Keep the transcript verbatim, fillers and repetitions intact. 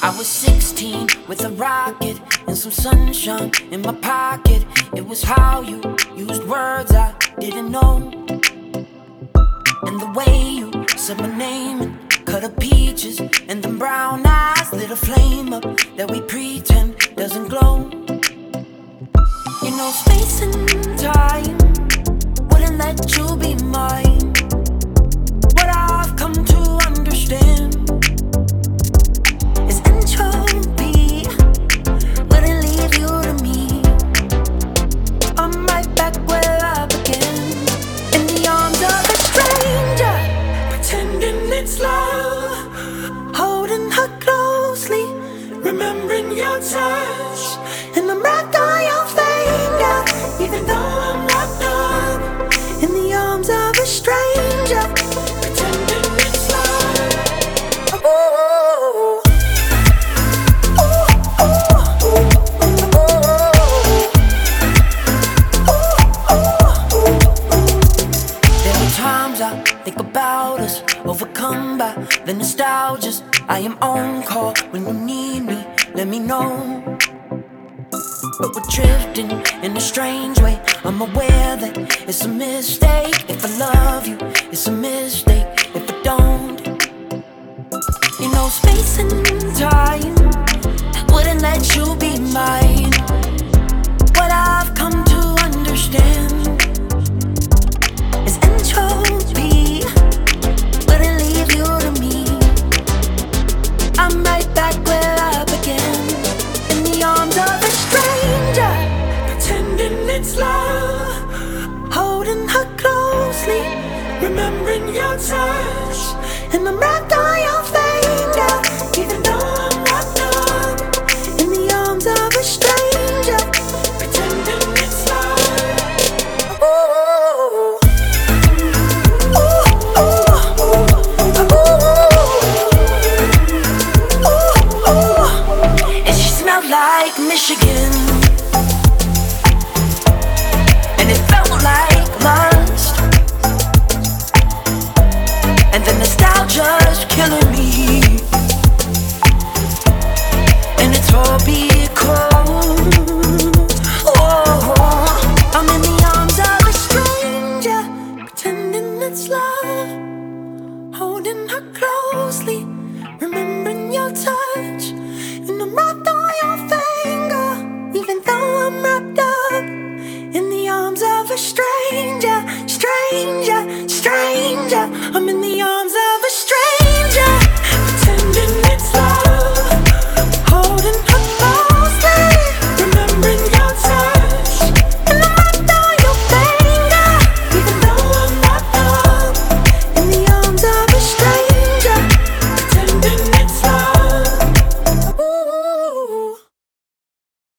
I was sixteen with a rocket and some sunshine in my pocket. It was how you used words I didn't know, and the way you said my name and cut up peaches, and them brown eyes lit a flame up that we pretend doesn't glow. You know, space and time wouldn't let you be mine. What I've come to understand is entropy wouldn't leave you to me. I'm right back where I began, in the arms of a stranger, pretending it's love, holding her closely, remembering your touch, and I'm wrapped on your finger, even though I'm wrapped up in the arms of a stranger, pretending it's love. Oh. Think about us, overcome by the nostalgias. I am on call when you need me, let me know. But we're drifting in a strange way. I'm aware that it's a mistake. If I love you, it's a mistake if I don't. You know, space and time wouldn't let you be mine. What I've come to understand is entropy wouldn't leave you to me. I'm right back where I began, in the arms of a stranger, pretending it's love, holding her closely, remembering your touch, and I'm wrapped on your finger, even though I'm wrapped up in the arms of a stranger, pretending it's love. Oh. Like Michigan, and it felt like lust, and the nostalgia's killing me, and it's all because oh, I'm in the arms of a stranger, pretending it's love, holding her closely, remembering your touch, and I'm wrapped on your finger, even though I'm wrapped up in the arms of a stranger, stranger.